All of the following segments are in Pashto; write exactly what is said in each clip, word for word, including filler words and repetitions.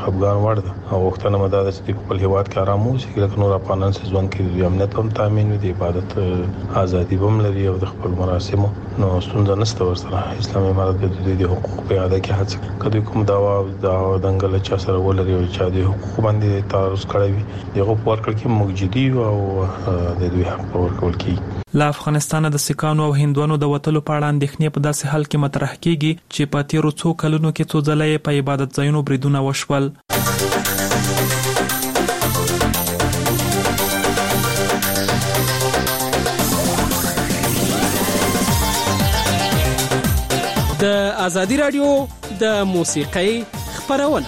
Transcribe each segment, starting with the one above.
خپګان وړ ده او وختونه مدار چې په خپل هیواد کې آرام اوسي لکه نور افغانان چې ځوان کې د امنیت هم تامین وي د عبادت ازادي هم لري او د خپل مراسمو نو ستونزه نشته ورسره. اسلامي امارت د دې حقوق په اړه کې هڅه کوي کوم داوا دا دنګل چا سره ولري او چا د حقوق باندې تعرض کړی وي دغه په ورکړ کې موجودي او د دوی حق ورکول کی. له افغانستان د سکانو او هندوانو د وټلو په اړه اندېښنې په داسې حال کې مطرح کیږي چې په تیرو څو کلونو کې څو ځله په عبادت ځایونو بریدونه وشول. د ازادي رادیو د موسیقۍ خبرونه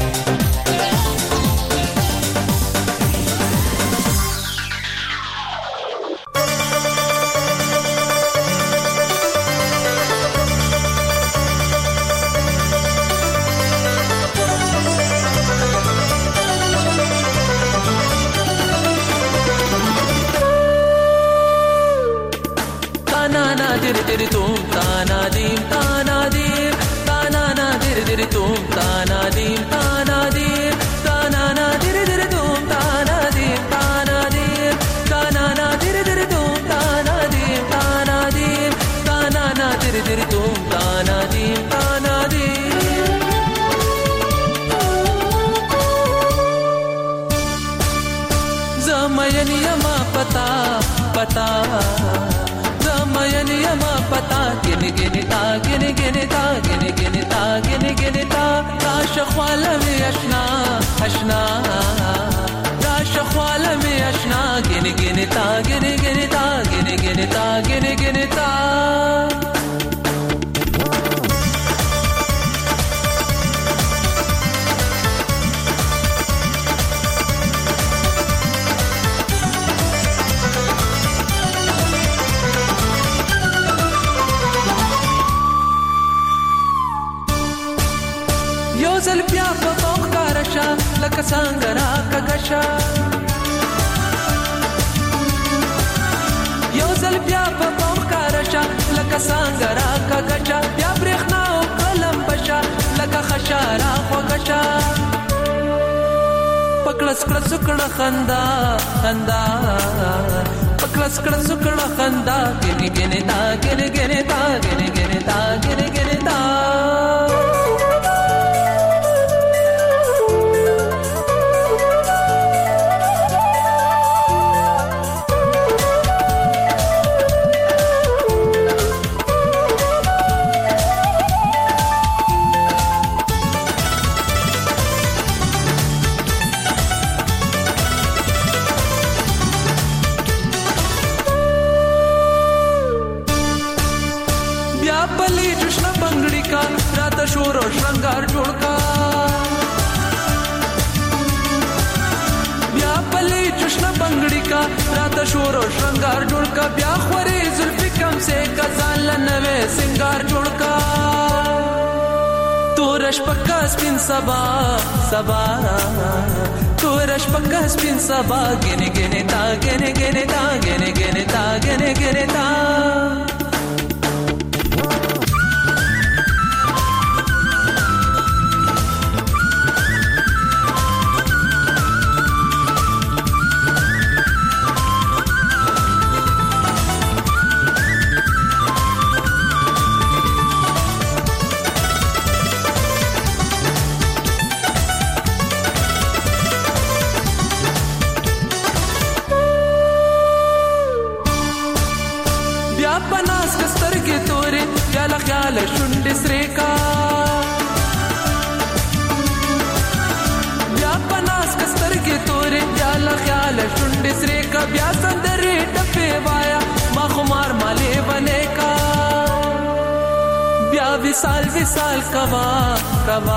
विशाल विशाल कवा कवा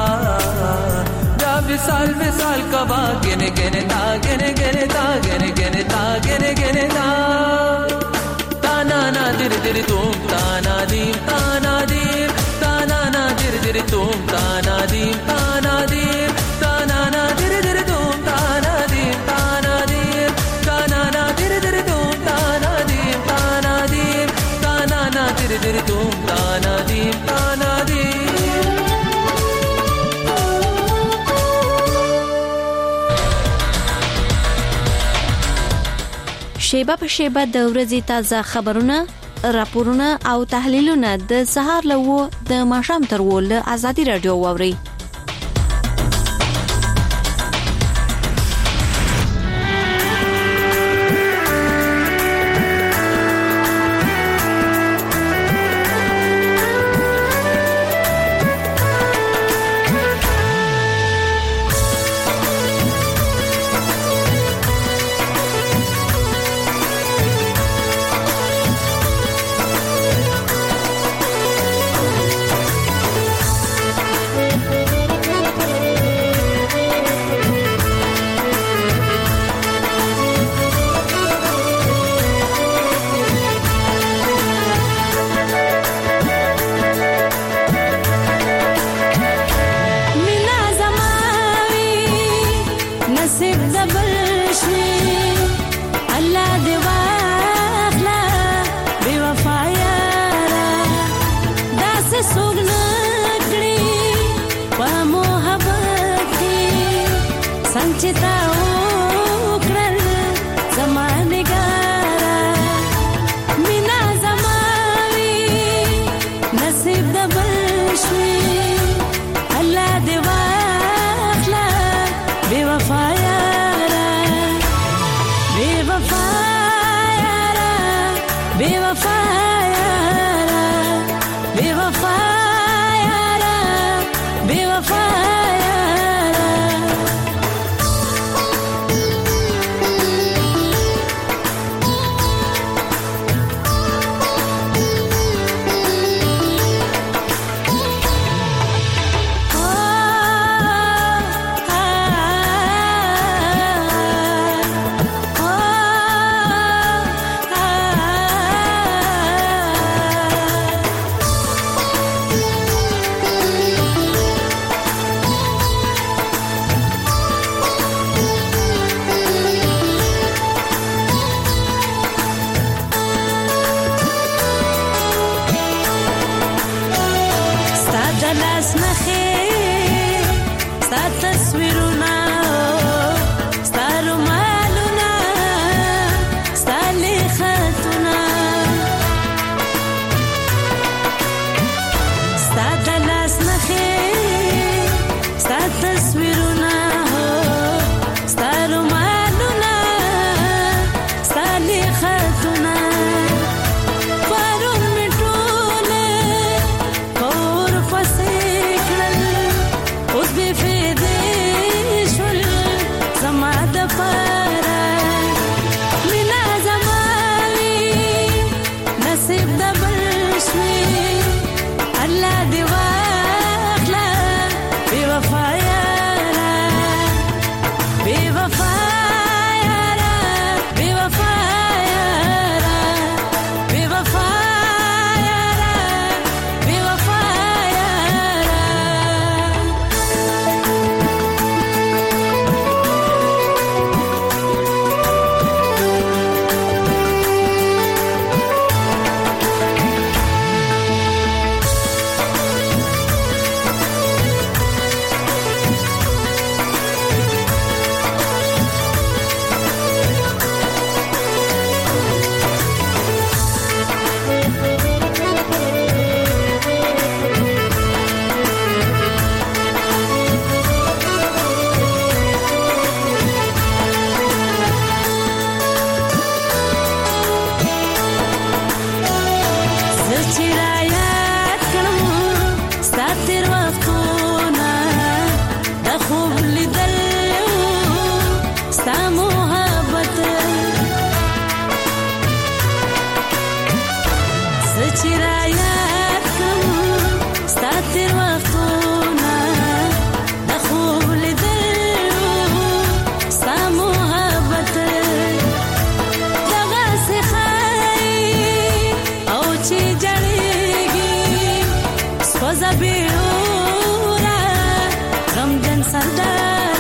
या विशाल विशाल कवा गिने गिने ता गिने गिने ता गिने गिने ता गिने गिने ता ताना ना दिर दिर तुम ताना दी ताना दी ताना ना दिर दिर तुम ताना दी ताना दी ताना ना दिर दिर तुम ताना दी ताना दी ताना ना दिर दिर तुम ताना दी ताना दी ताना ना दिर दिर तुम ताना दी ताना दी شیبه په شیبه د ورځې تازه خبرونه، راپورونه او تحلیلونه د سهار له و د ماښام تر و له ازادي رادیو واوري. Zabiura, Ramjan Sardar.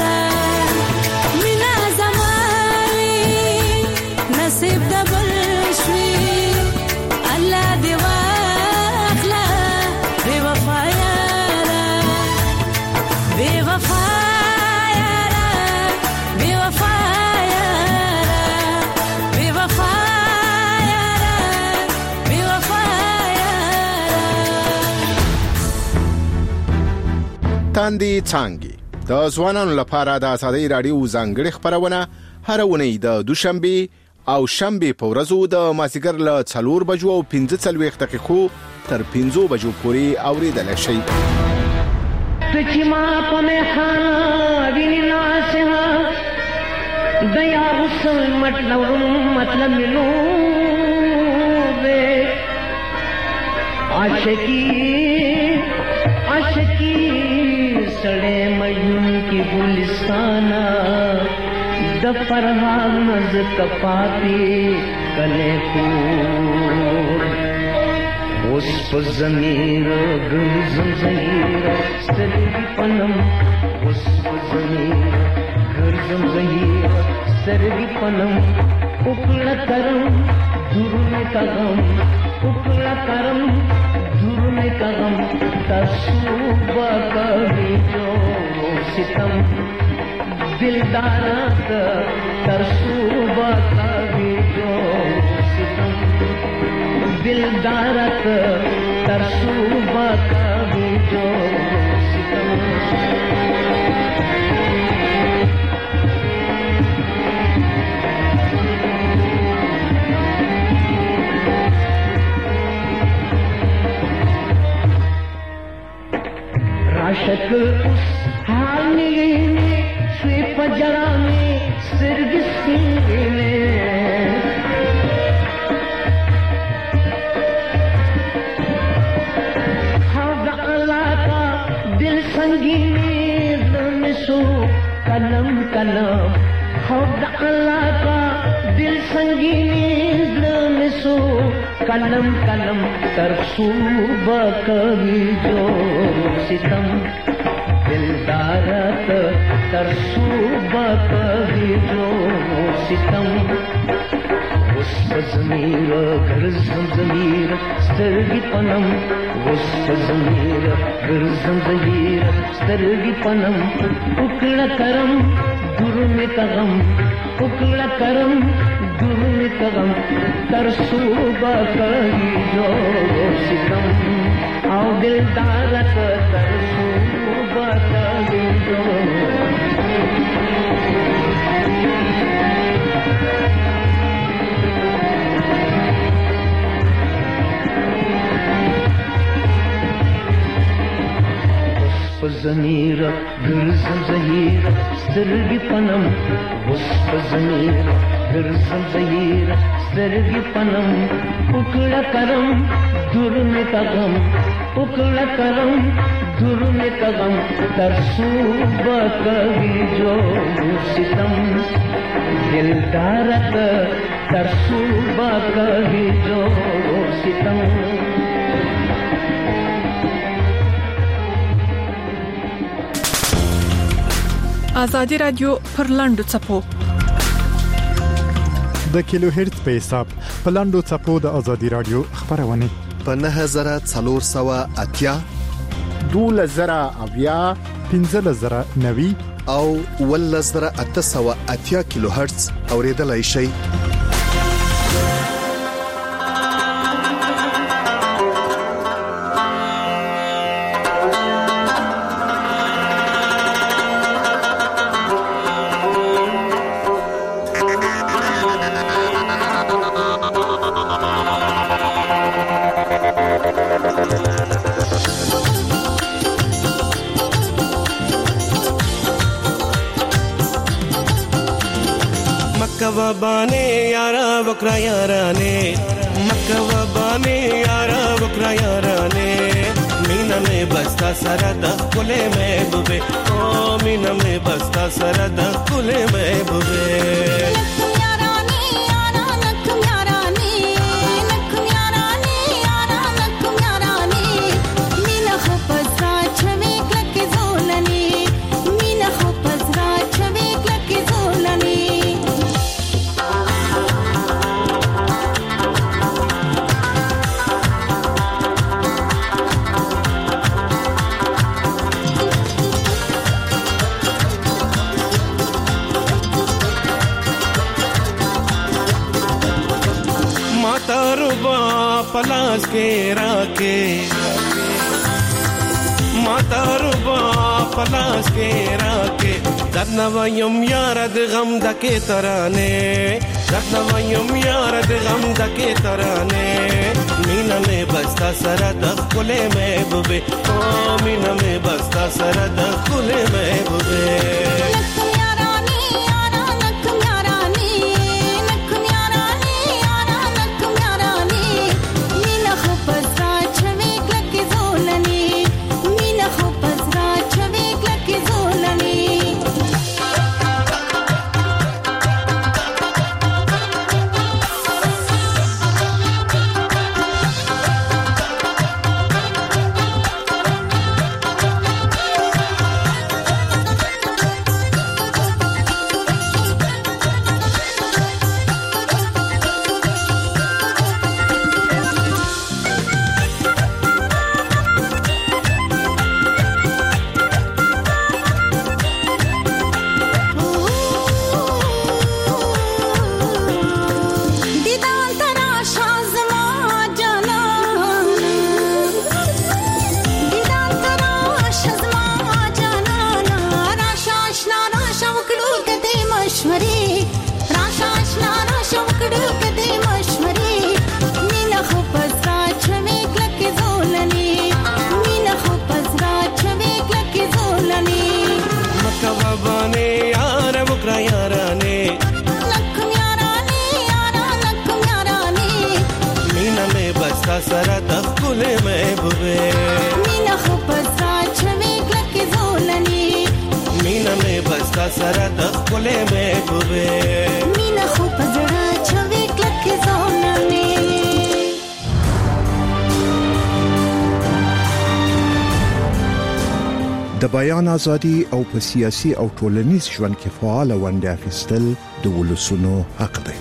لاندې څانګې. د ځوانانو لپاره د آزادۍ رادیو ځانګړې خبرونه هر اونۍ د دوشنبه او شنبه په ورځو د مازیګر له څلور بجو او پنځه څلوېښت دقیقو تر پنځو بجو پورې اوریدل شي. تچی ما په خانه ویني ناسه دیا رسل مطلب مطلب ملو بے عاشقی عاشقی سڑے مجنون کی گلستانہ د فرحان نز کپاتی کلے پور اس پر ضمیر گرزم ضمیر سترگی پنم اس پر ضمیر گرزم ضمیر سترگی پنم اکڑا کرم دھرنے کا غم اکڑا کرم دھرنے کا غم تصوبہ کبھی جو ستم دلدارت ترسوبہ کبھی جو ستم دلدارت ترسوبہ کبھی جو ستم. عاشق اس حال میں سوی پجرا میں سرگسی میں حوض اللہ کا دل سنگینی لمسو کلم کلم حوض اللہ کا دل سنگینی لمسو کلم کلم ترسوبہ کبھی جو ستم دلدارت ترسوبہ کبھی جو ستم. اس ضمیر گرزم ضمیر سترگی پنم اس ضمیر گرزم ضمیر سترگی پنم اکڑا کرم درم کا غم اکڑا کرم درم کا غم ترسوبہ کبھی جو ستم او دلدارت ترسوبہ کبھی جو. ضمیر گرزم ضمیر سترگی پنم اس ضمیر گرزم ضمیر سترگی پنم اکڑا کرم دھرنے کا غم اکڑا کرم دھرنے کا غم ترسوبہ کبھی جو ستم دلدارت ترسوبہ کبھی جو ستم. آزادی رادیو پر لاندو چپو د کیلو هرتز په حساب په لاندو چپو د آزادی رادیو خبرونه په نه هزار څلور سوه اتیا دوله زره اویا پنځه زره نوي او ول زره اته سوه اتیا کیلو هرتز اوریدلای شي. مکوا بانے یارا بکرا یارانے مکوا بانے یارا بکرا یارانے مینا میں بستا سرد کلے محبوبے او مینا میں بستا سرد کلے محبوبے. پلاس کے راکے माता रुबा पलास के राके दर्नवायम यार द गम दके तराने दर्नवायम यार द गम दके तराने मीना में बस्ता सरा दखले महबूबे ओ मीना में बस्ता सरा दखले महबूबे सरा दखले महबूबे मीना खो बस्ता छवे क्लक जोलनी मीना में बस्ता सरा दखले महबूबे मीना खो बजड़ा छवे क्लक जोलनी د بیان ازادي او په سیاسي او ټولنیز ژوند کې فعال ونډه اخیستل د ولسونو حق دی.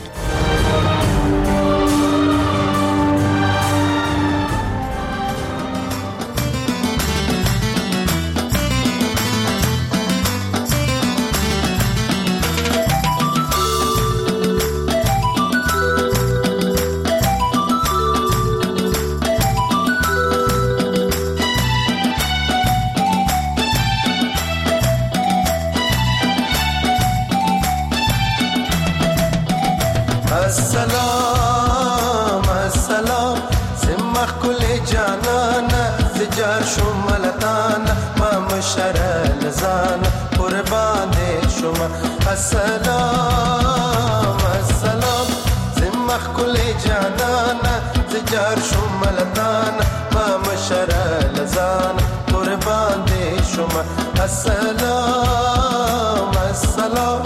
السلام السلام سمخ كل جانانا زجار شمالتانا ما مشر لزانا قربان دي شما السلام السلام سمخ كل جانانا زجار شمالتانا ما مشر لزانا قربان دي شما السلام السلام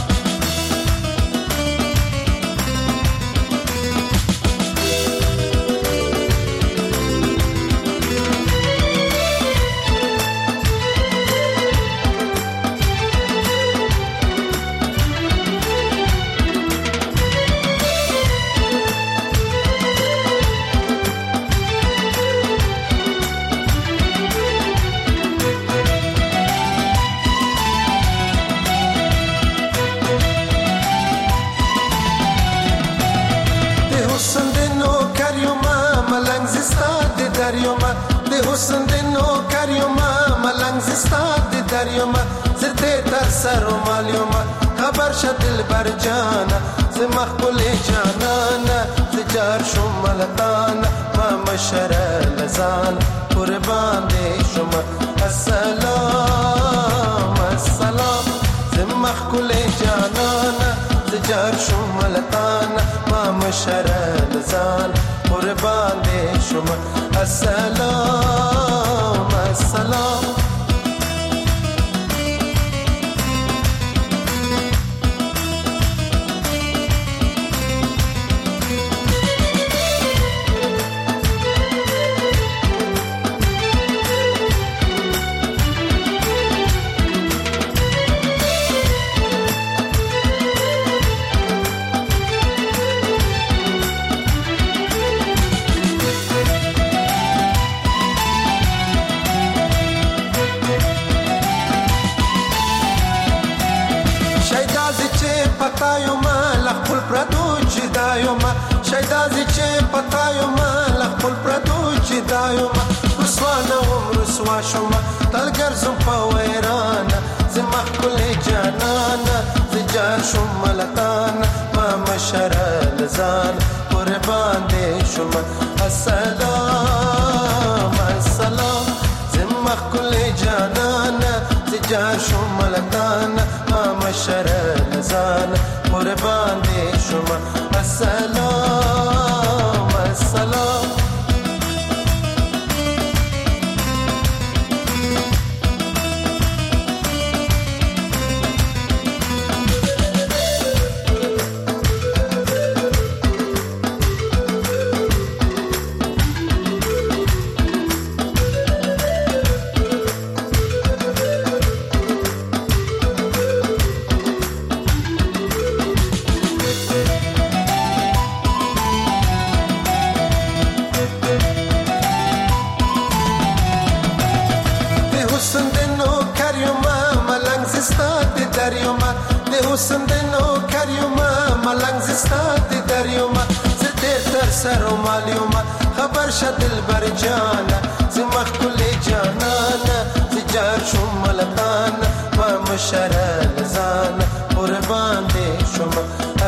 حسن دنو کریوما ملنگ زستاد دریوما زرده در سر و مالیوما خبر شد دل بر جانا زمخ کل جانانا زجار شما لطانا ما مشر لزانا قربان دی شما السلام السلام زمخ کل جانانا زجار شما لطانا ما مشر لزانا قربان دی شما السلام السلام رسوا شوم تلګر زم په ویران زما کل جانان زجار شوم ملتان ما مشر لزان قربان دې شوم السلام السلام زما کل جانان زجار شوم ملتان ما مشر لزان قربان دې شوم السلام السلام حسن دنو کریوما ملنگ زستات دریوما زدیر تر سرومالیوما خبر شد دلبر جانا زمخ کل جانانا زجار شم ملتانا ما مشرل زانا قربان دے شما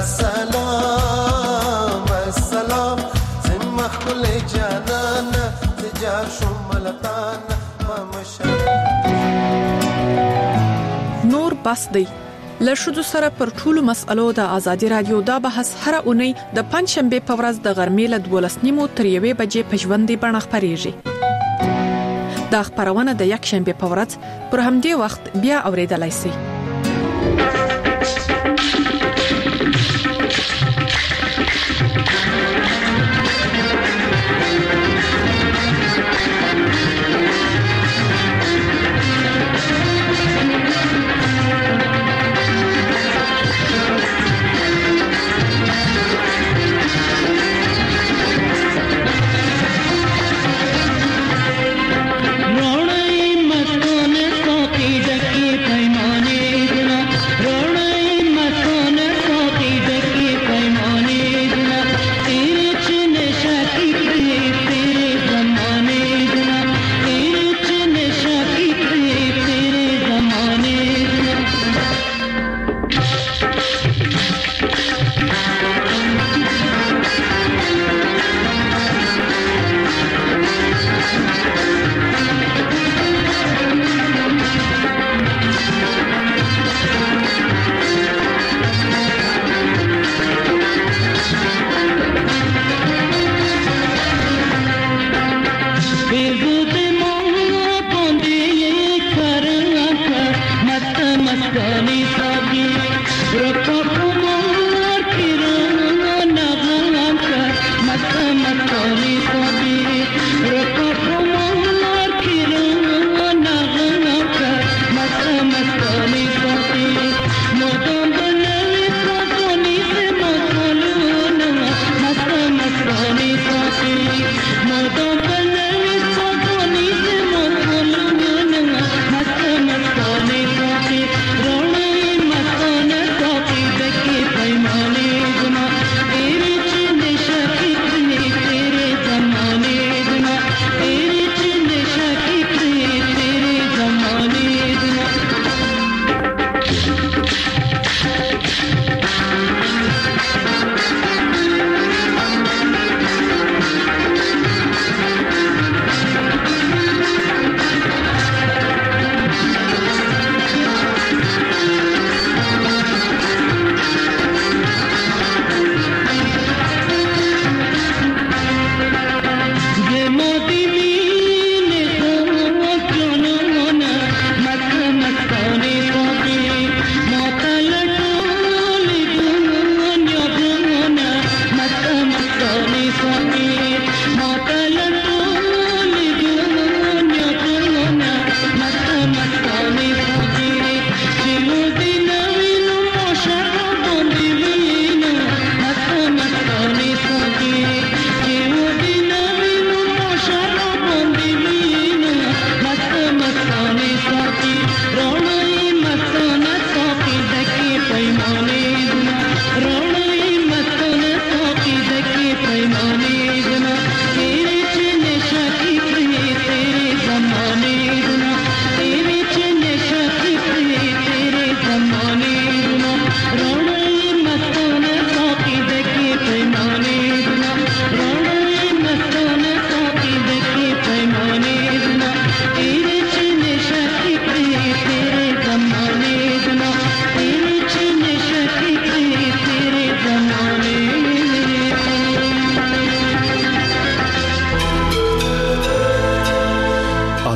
السلام السلام زمخ کل جانانا زجار شم ملتانا ما مشرل نور بس دی له شذو سره پر ټولو مسألو د ازادي رادیو دا بحث هر اونۍ د پنځشنبه په ورځ د غرمې له دولس نیمو تر یوې بجې په ژوندۍ بڼه خپرېږي. دا خبرونه د یک شنبه په ورځ پر همدې وخت بیا اوریدلای شئ. रोणे मस्तान साथी डकी पैमाने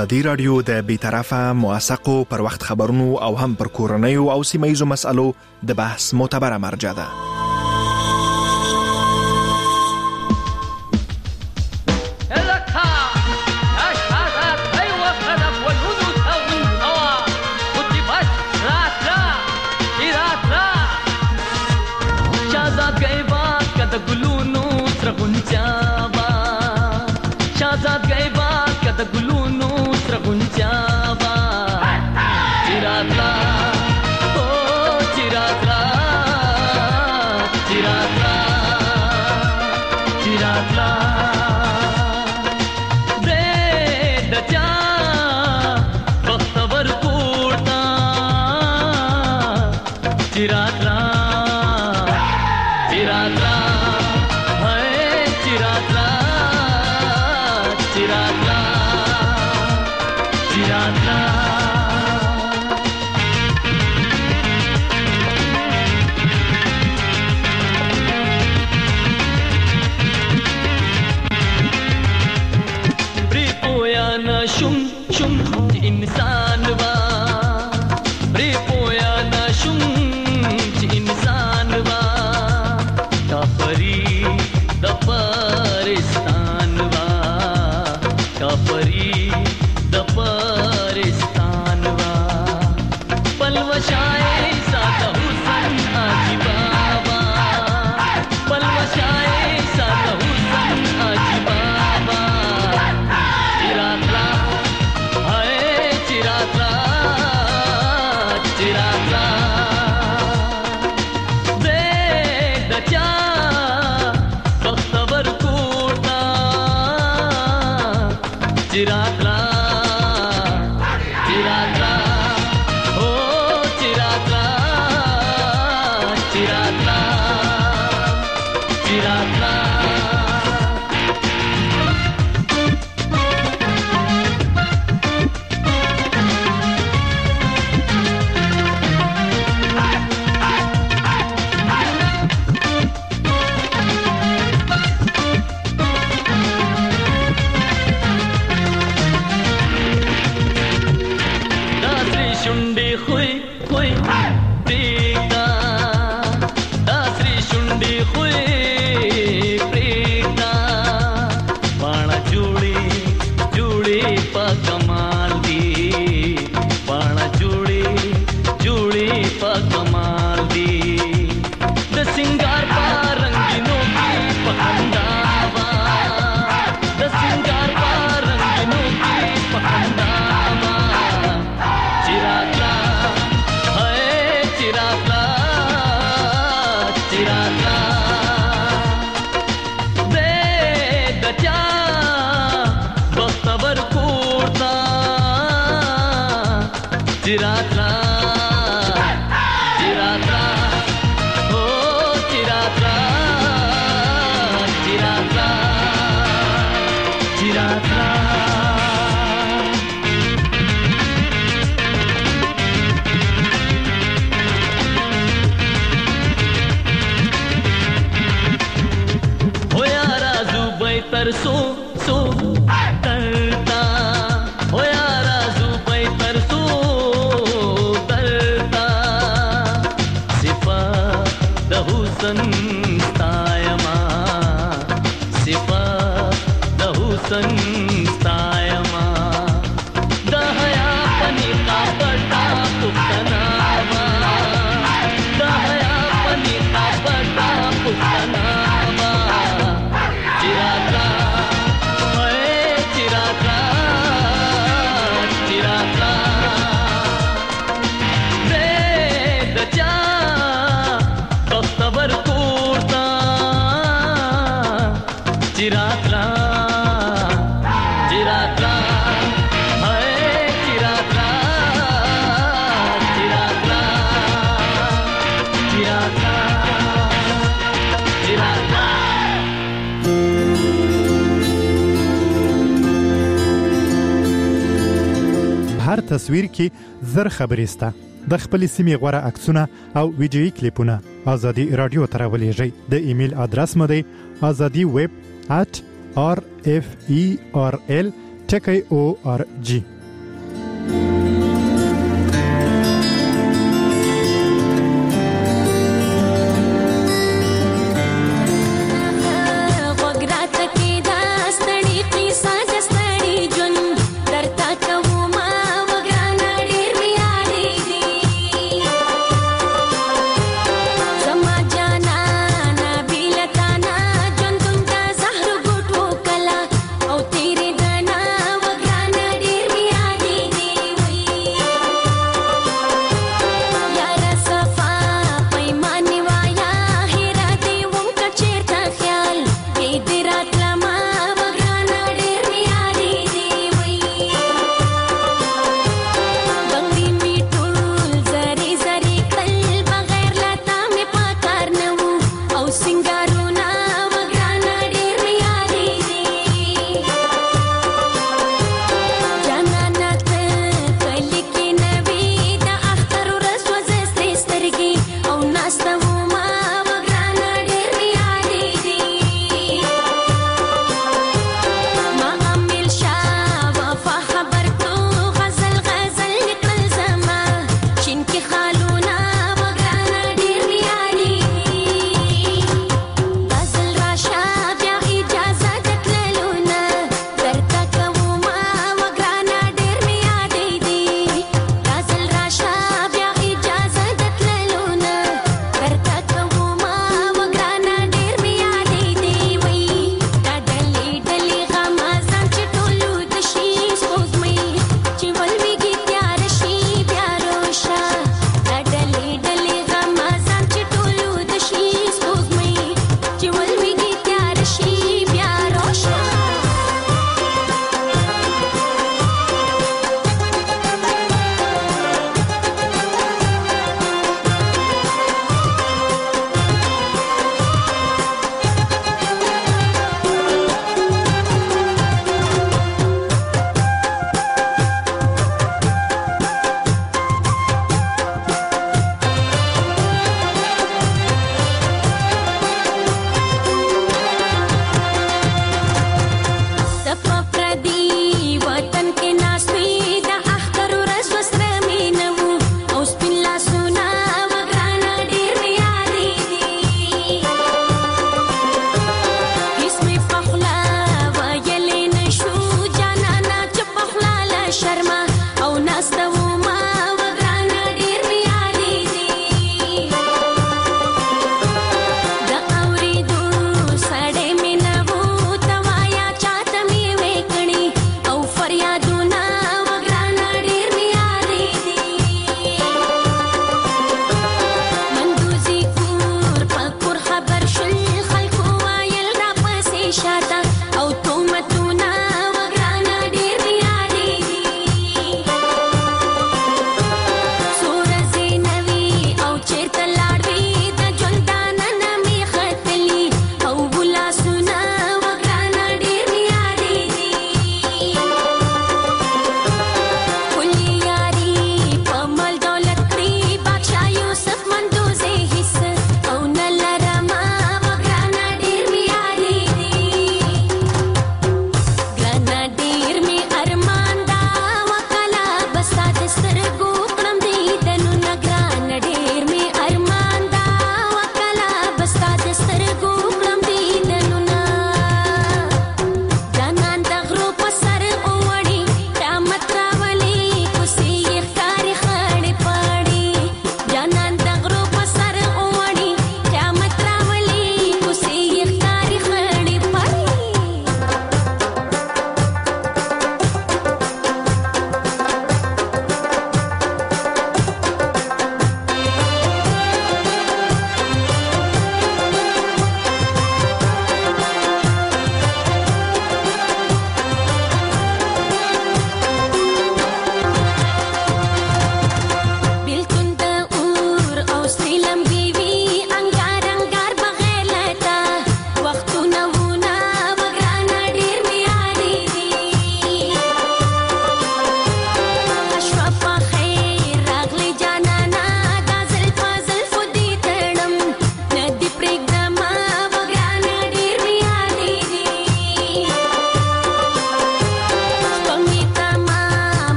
ازادي رادیو د بیطرفه موثقو پر وخت خبرونو او هم پر کورنیو او سیمه‌ایزو مسالو د بحث معتبره مرجع ده. So so tarta ho yara zubai tar so tarta sifa da husan tayama sifa da husan tayama da haya pani ka bata puktanawa da haya pani ka bata puktanawa chirata هر تصویر کې زر خبرې سته د خپل سیمې غوړه عکسونه او ویډیوي کلیپونه ازادي رادیو ته راولېږئ. د ایمیل ادرس مو دی azadi web at r f e r l ټکی او آر جی. او تیرې دنا وګرانه ډیر بیا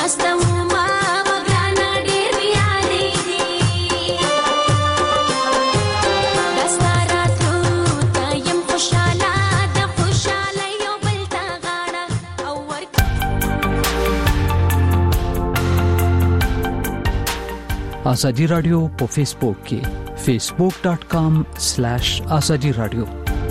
آزادی رادیو په فیسبوک کې facebook dot com slash azadi radio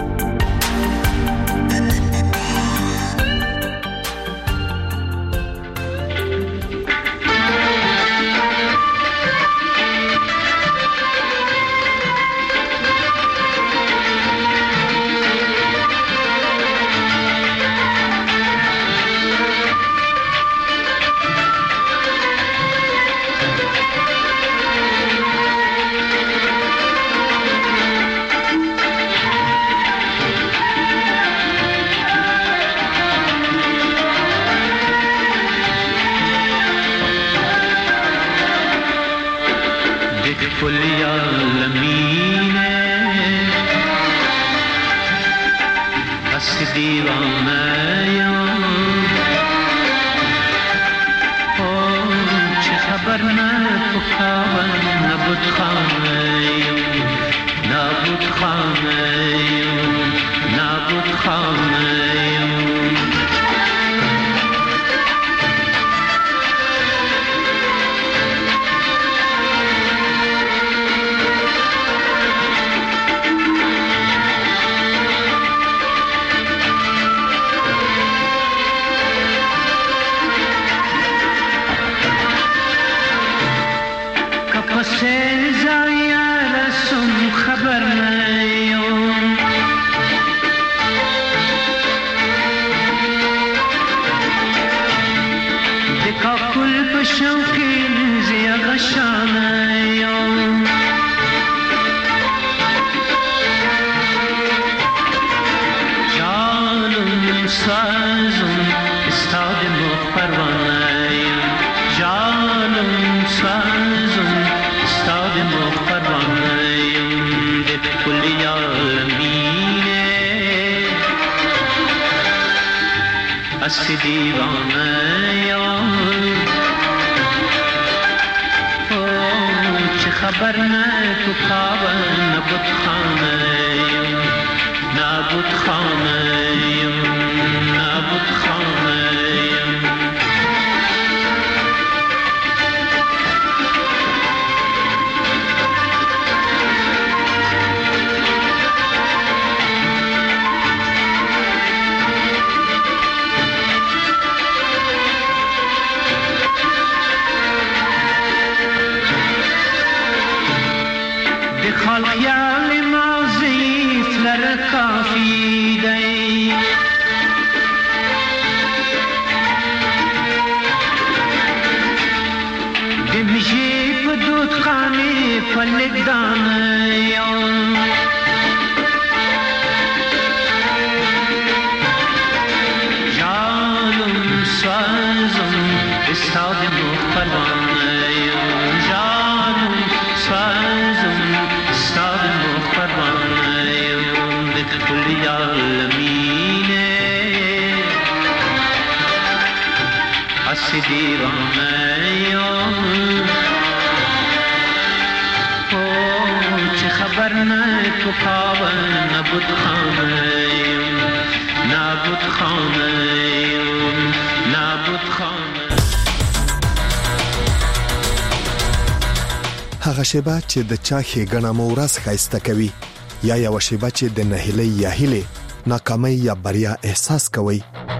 هغه شیبه چې د چا ښېګڼه مو ورځ ښایسته کوي یا یو شیبه چې د نهیلۍ یا هیلې ناکامۍ یا بریا احساس کوي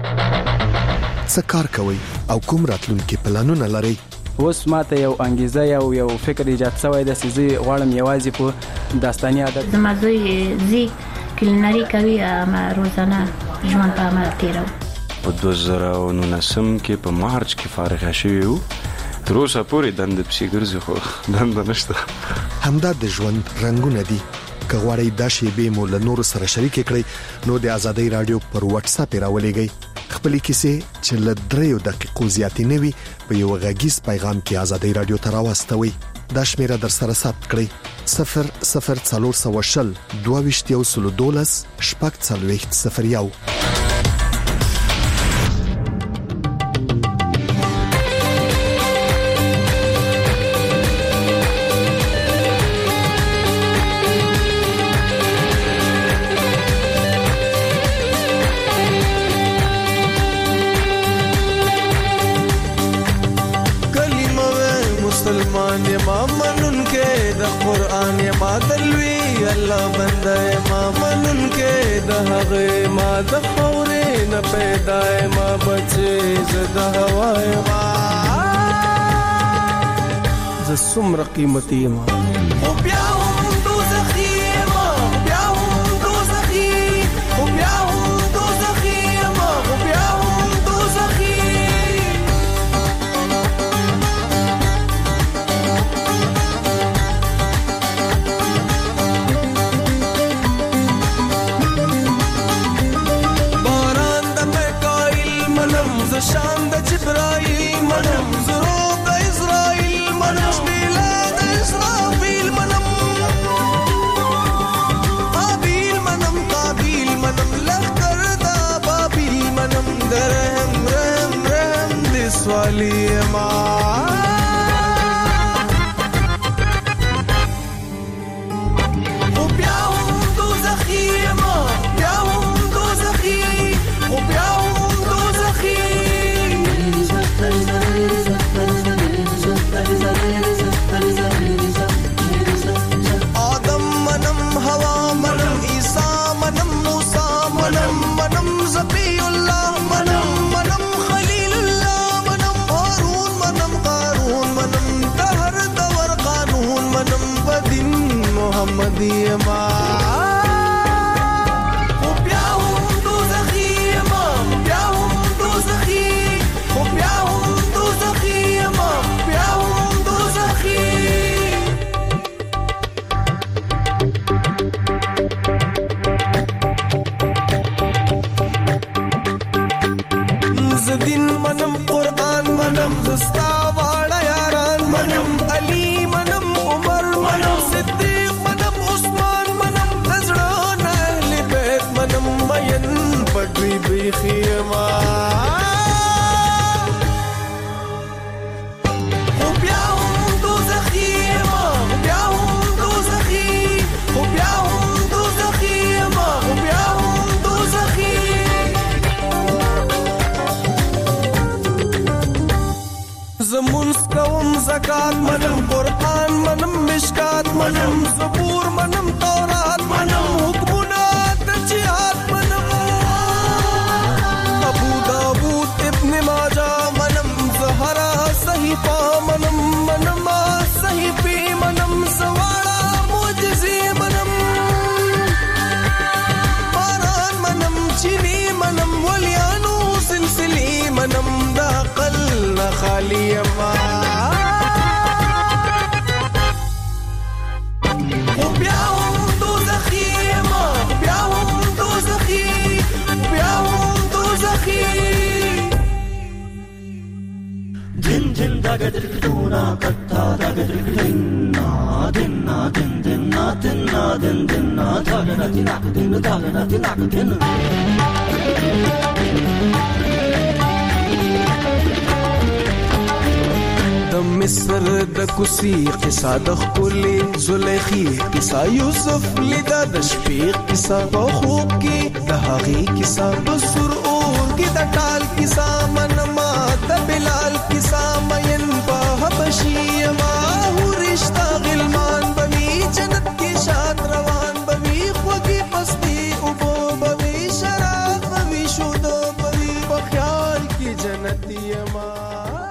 څه کار کوي او کوم راتلونکي پلانونه لري اوس ماته یو انګیزه یو یو فکر ایجاد شوی د سيزي غواړم یوازې په داستاني عادت زما زوی زی کلینری کوي ما روزانه ژوند په عمل تیرو په دوه زره او نولسم کې په مارچ کې فارغ شوی وو تر اوسه پورې دند پسې ګرځي خو دند نشته همدا د ژوند رنگونه دي که غواړئ دا شیبې مو له نورو سره شریک کړئ نو د آزادۍ رادیو پر واتس اپ راولېږئ خپل کیسې چې له دریو دقیقو زیاتې نه وي په یو غږیز پیغام کې آزادۍ رادیو ته راوستوئ دا شمیره در سره ثبت کړئ صفر صفر څلور سوه شل دوه ویشت یو سلو دولس شپږ څلوېښت صفر یو مسلمان یم منون کې د قران یم دلوي الله بنده یم منون کې د هغه ما د خورې نه پیدا یم بچي زده هوا یم ز سمر قیمتي یم او بیا هم دوزخي یم بیا هم دوزخي او بیا هم دوزخي یم او بیا هم دوزخي شان د جبرائیل منم زرو د اسرائیل منم شبیلا د اسرافیل منم قابیل منم قابیل منم لخکر دا بابیل منم درهم رهم رهم د سوالی ما او بیا هم دوزخی ما بیا هم دوزخی او بیا هم دوزخی آدم منم هوا منم عیسا منم موسا منم منم زبی اللہ منم منم خلیل اللہ منم هارون منم قارون منم دهر دور قانون منم بدین محمدی ما منم قرآن منم زستا واړه یاران منم علی منم عمر منم صدیق منم عثمان منم نزړه اهل بیت منم مین پټوي بخیما او بیا هم دوزخی ما بیا هم دوزخی او بیا هم دوزخی ما او بیا هم دوزخی زمونس کوم زکات منم قرآن منم مشکات منم زبور منم تورات منم حکمنا تجیات منم ابو داود ابن ماجہ منم زہرا صحیفہ منم منم صحیفی منم سواڑا معجزی منم باران منم چینی منم ولیانو سلسلی منم دا قل خالی ما او بیا هم دوزخی ما بیا هم دوزخی بیا هم دوزخی دن دن داګ درکټونا کتا داګ درکټینا دن دن دن دن دن دن داګ نتی ناک دن داګ نتی ناک دن د مصر د کوسی قصه د خپل زلیخی قصه یوسف لیدا د شپې قصه په خوب کې د هغې قصه په سر اور کې د ټال قصه منما د بلال